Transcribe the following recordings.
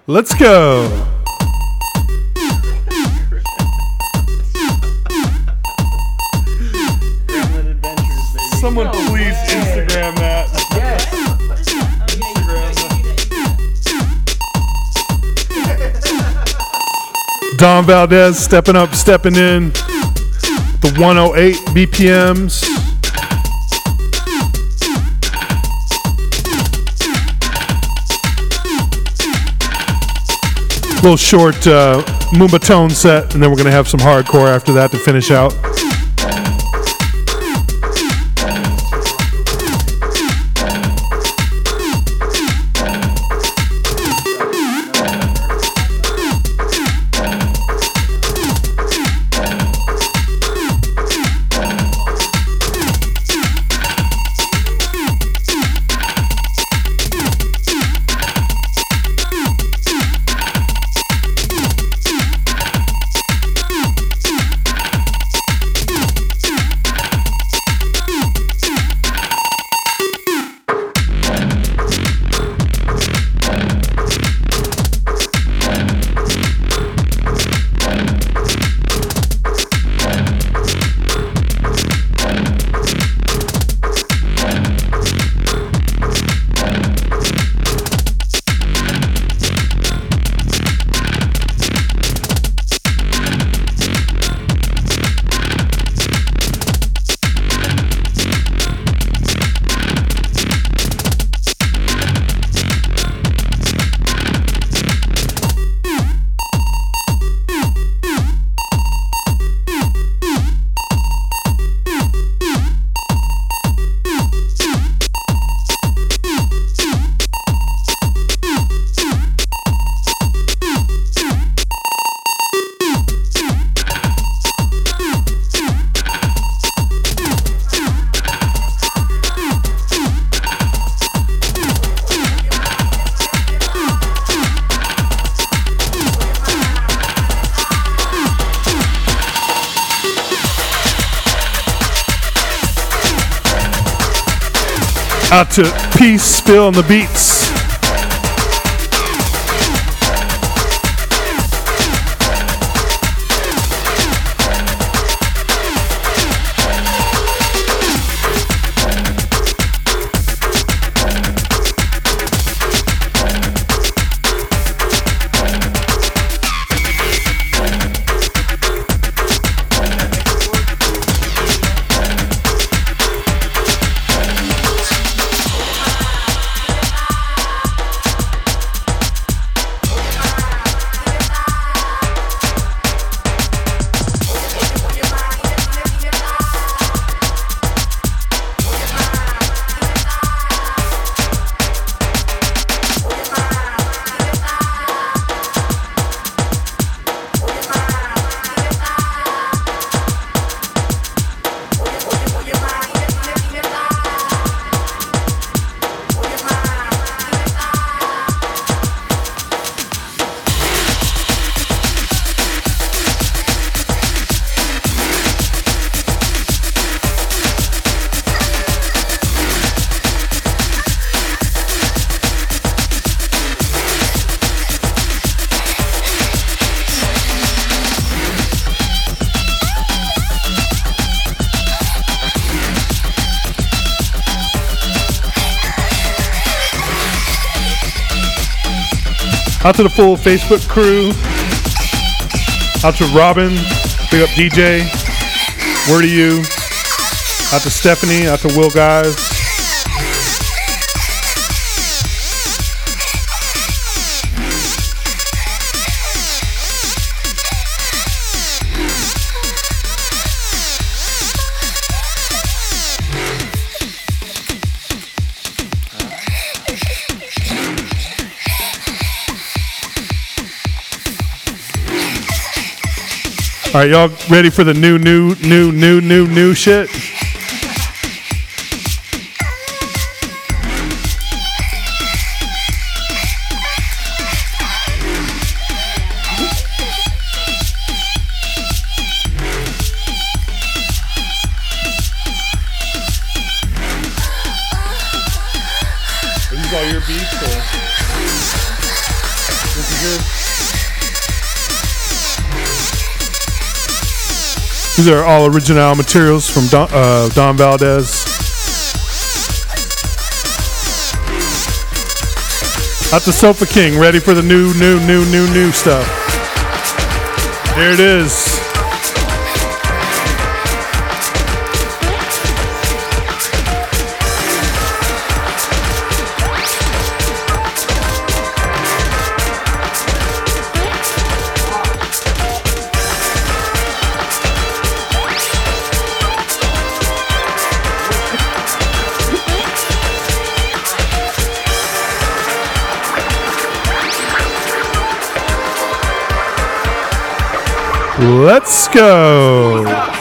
Let's go. Gremlin Adventures, baby. Someone please Instagram that. Yes. Don Valdez stepping up, stepping in. The 108 BPMs. Little short Moomba tone set, and then we're going to have some hardcore after that to finish out. Out to Peace Spill on the beats. Out to the full Facebook crew. Out to Robin. Big up DJ. Word to you. Out to Stephanie. Out to Will Guys. All right, y'all ready for the new shit? Are these all your beats, or this is These are all original materials from Don Valdez. Out the Sofa King, ready for the new stuff. Here it is. Let's go.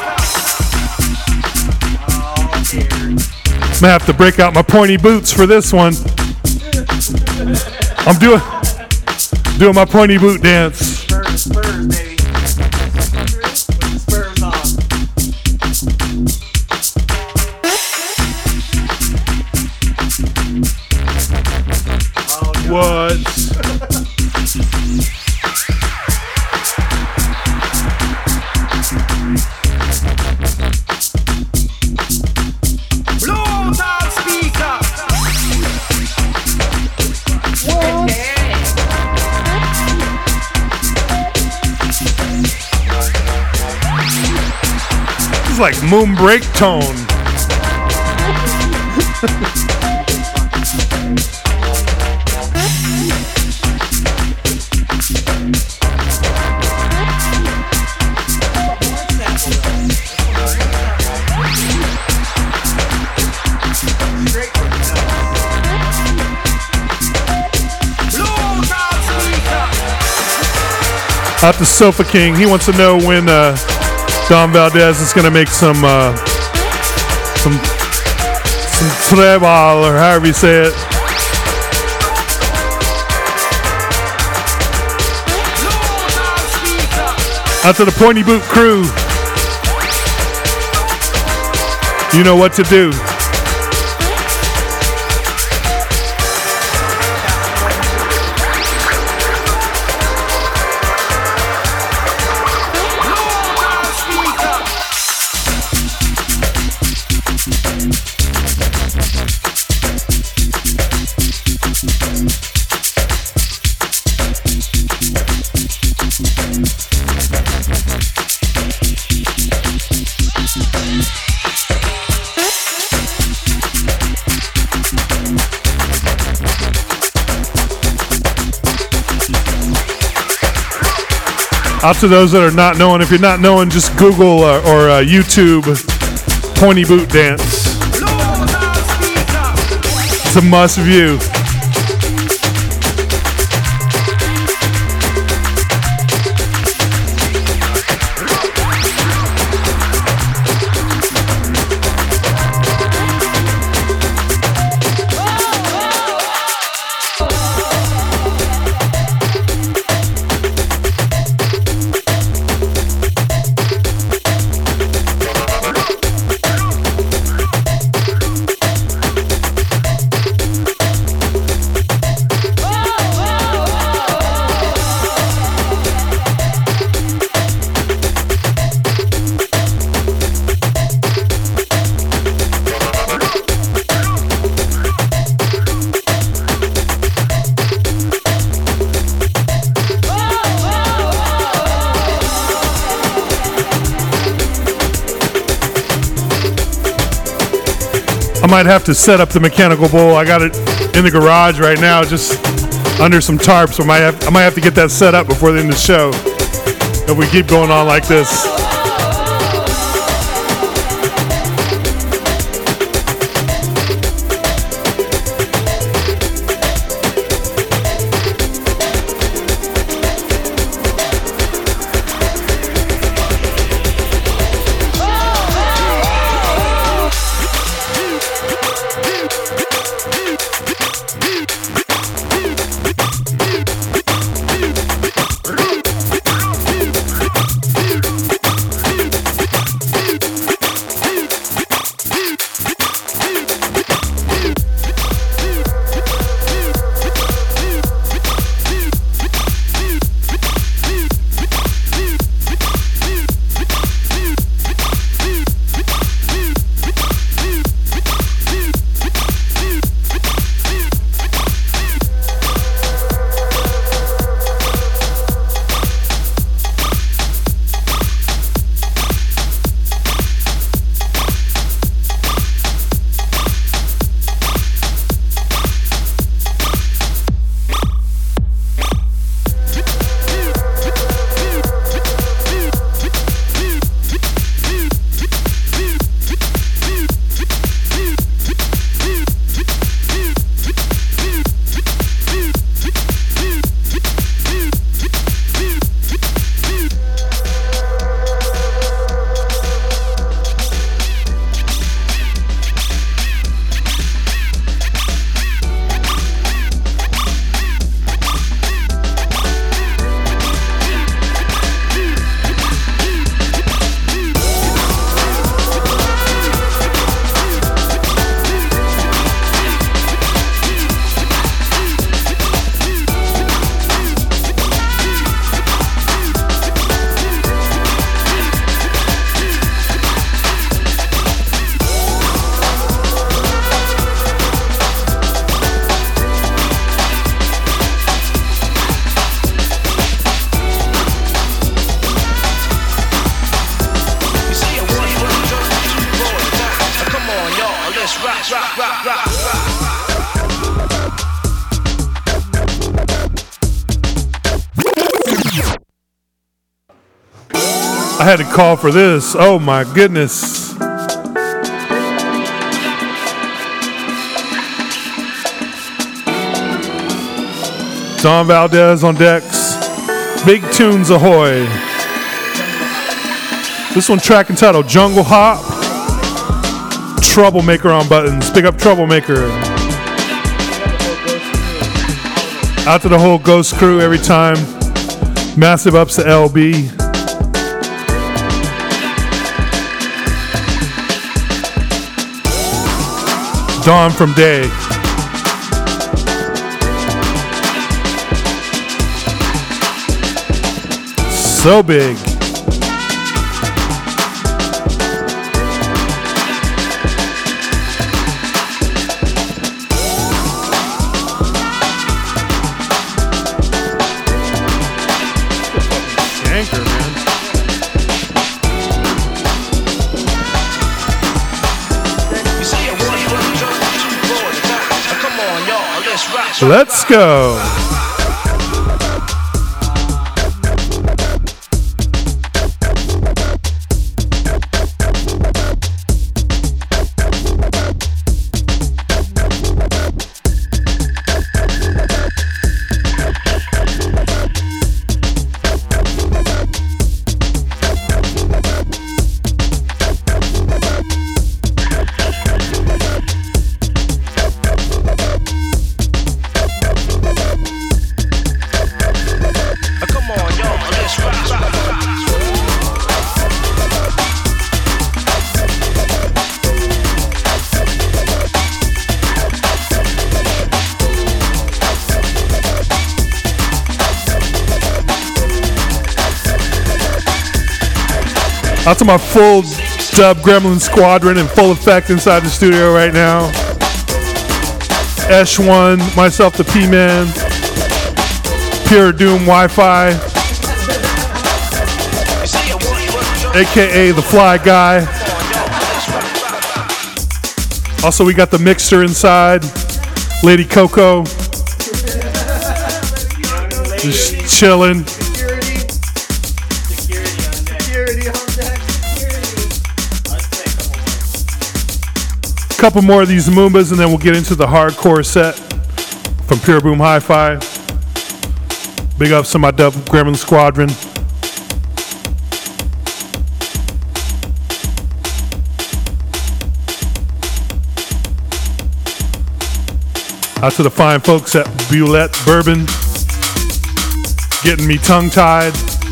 I'm gonna have to break out my pointy boots for this one. I'm doing my pointy boot dance. Spurs, baby. With the spurs on. What? It's like moon break tone. Out the Sofa King, he wants to know when Don Valdez is going to make some trebal, or however you say it. Out to the Pointy Boot crew, you know what to do. Out to those that are not knowing, if you're not knowing, just Google or YouTube Pointy Boot Dance. It's a must view. I might have to set up the mechanical bull. I got it in the garage right now, just under some tarps. I might have to get that set up before the end of the show if we keep going on like this. I had to call for this. Oh my goodness. Don Valdez on decks. Big Tunes Ahoy. This one track entitled Jungle Hop. Troublemaker on buttons. Big up Troublemaker. Out to the whole Ghost crew every time. Massive ups to LB. Dawn from Day. So big. Anchor, man. Let's go. Out to my full dub Gremlin squadron in full effect inside the studio right now. Esh1, myself the P-Man, Pure Doom Wi-Fi, aka the Fly Guy. Also, we got the Mixer inside, Lady Coco, just chilling. Couple more of these Moombas and then we'll get into the hardcore set from Pure Boom Hi-Fi. Big ups to my dub Gremlin squadron. Out to the fine folks at Bulette Bourbon, getting me tongue-tied.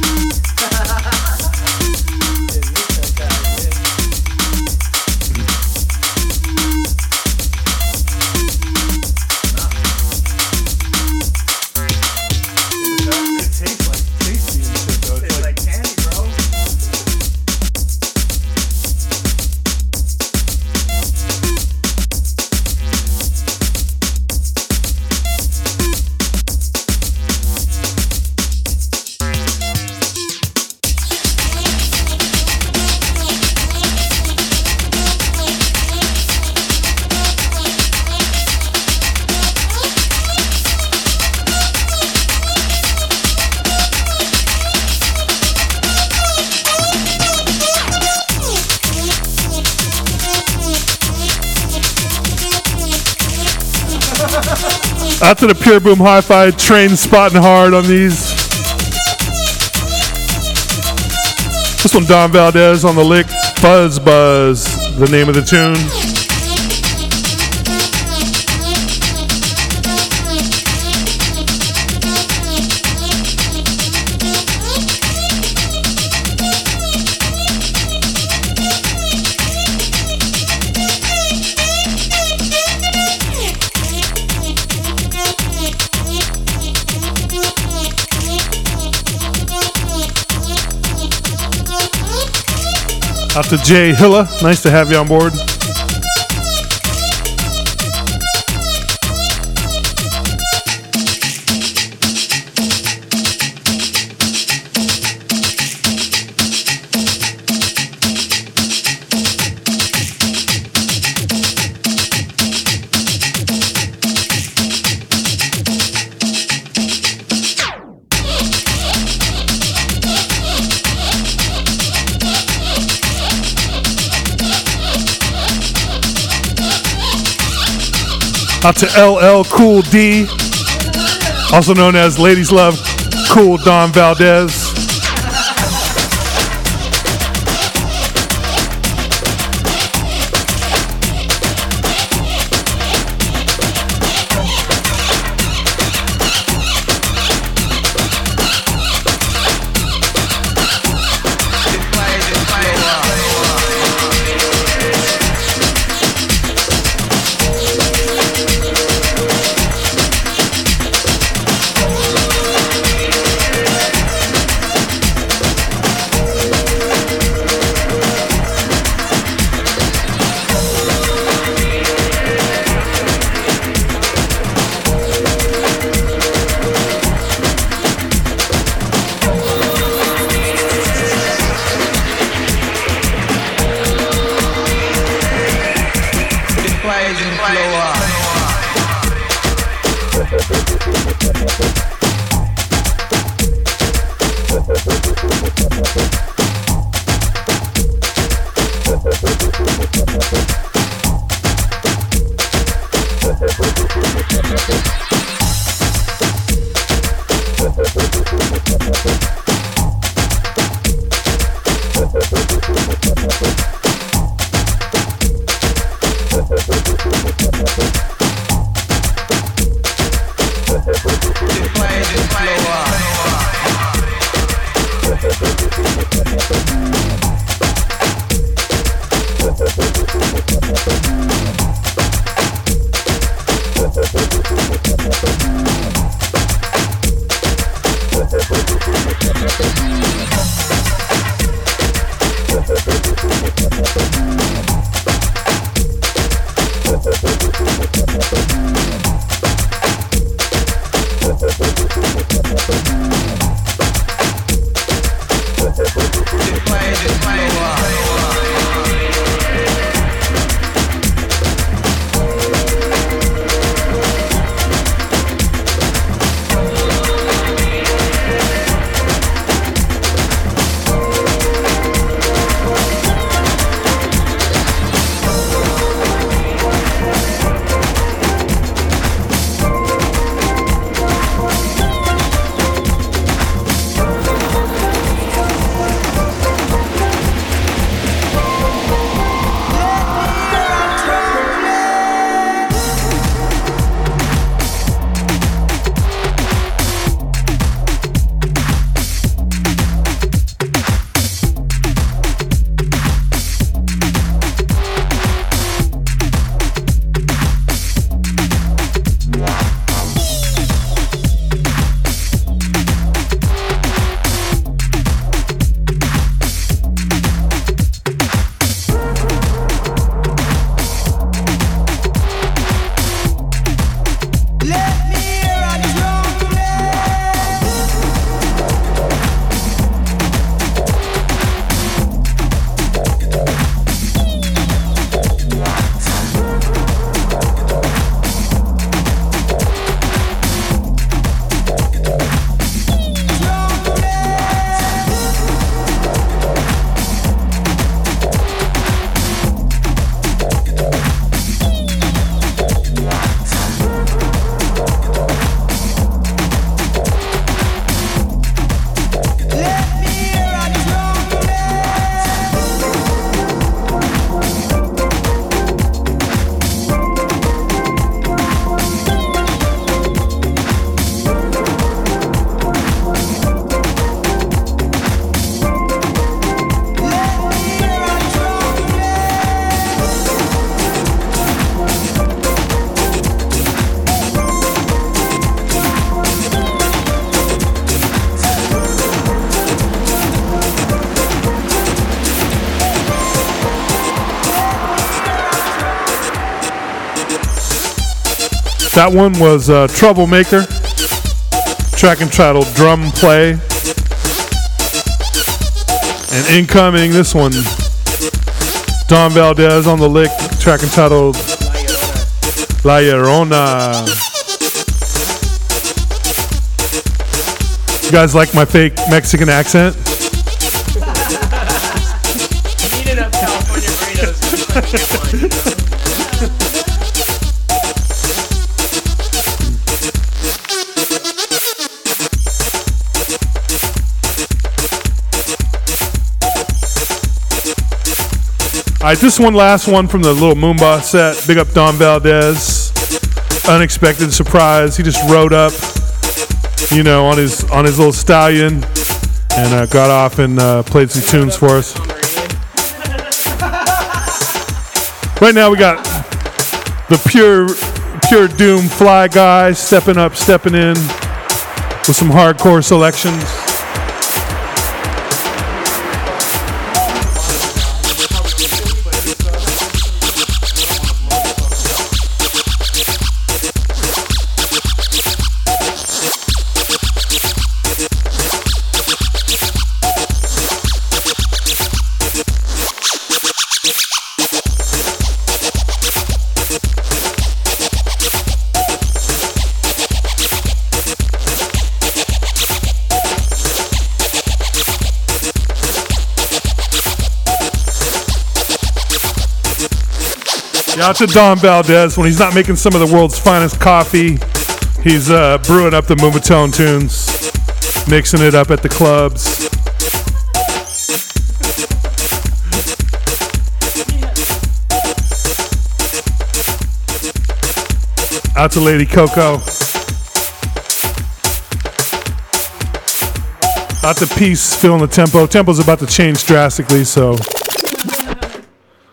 Out to the Pure Boom Hi-Fi train spotting hard on these. This one Don Valdez on the lick. Buzz Buzz, the name of the tune. Out to Jay Hilla, nice to have you on board. Out to LL Cool D, also known as Ladies Love Cool Don Valdez. That one was Troublemaker, track entitled Drum Play. And incoming, this one, Don Valdez on the lick, track entitled La Llorona. You guys like my fake Mexican accent? Eat it up, California burritos. All right, this one last one from the little Moomba set. Big up Don Valdez. Unexpected surprise. He just rode up, you know, on his little stallion and got off and played some tunes for us. Right now we got the pure doom fly guys stepping up, stepping in with some hardcore selections. Out to Don Valdez. When he's not making some of the world's finest coffee, he's brewing up the Moombahton tunes, mixing it up at the clubs. Out to Lady Coco. Out to Peace, feeling the tempo. Tempo's about to change drastically, so